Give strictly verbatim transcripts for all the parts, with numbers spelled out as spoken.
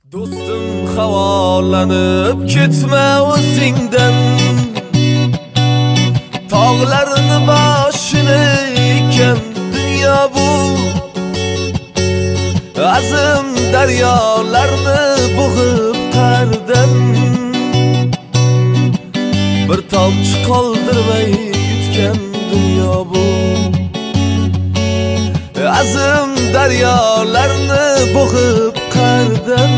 Do'stim havolanib ketma o'zingdan, tog'larni boshini ekan dunyo bu, azim daryolarni bo'g'ib qardan, bir tomchi qoldirmay yutgan dunyo bu, azim daryolarni bo'g'ib qardan,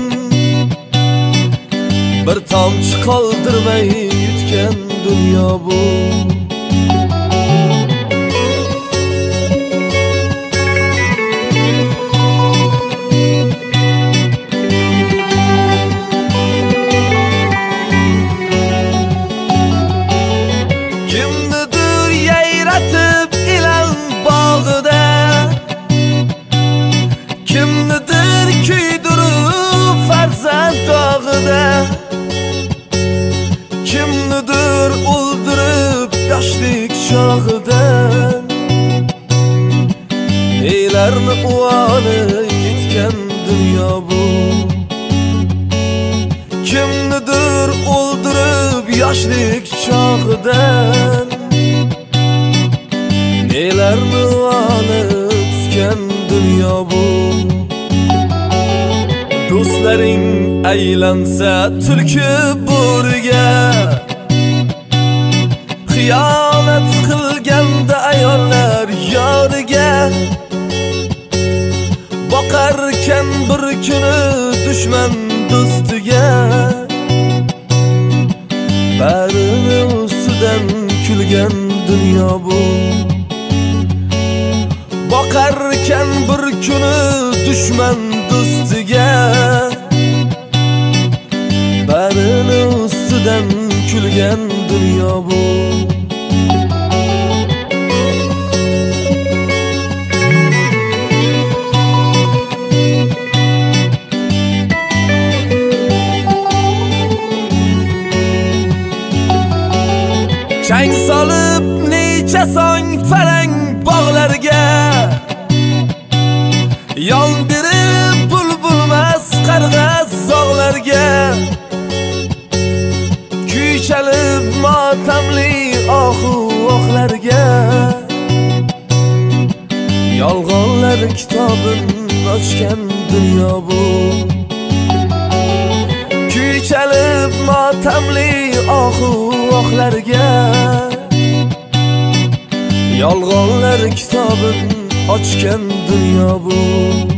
bir tomchi qoldirmay yutgan dunyo bu. Kimnidir yayratib ilan bog'ida, kimnidir kuydirib farzand dog'ida, kimnidir o'ldirib yoshlik chog'idan, nelarni uvoli yetgan dunyo bu, kimnidir o'ldirib yoshlik chog'idan, nelarni uvoli yetgan dunyo bu. Do'stlaring aylansa tulki bo'riga, xiyonat qilganda ayollar yoriga, boqarkan bir kuni dushman do'stiga, barini ustidan kulgan dunyo bu, boqarkan bir kuni dushman do'stiga, barini ustidan kulgan dunyo bu. Chang solib necha song farang bog'larga, yon berib bulbulmas qarg'as zog'larga, kuy chalib motamli ohu oqlarga, yolg'onlar kitobin ochgan dunyo bu, kuy chalib motamli ohu oqlarga, yolg'onlar kitobin ochgan dunyo bu.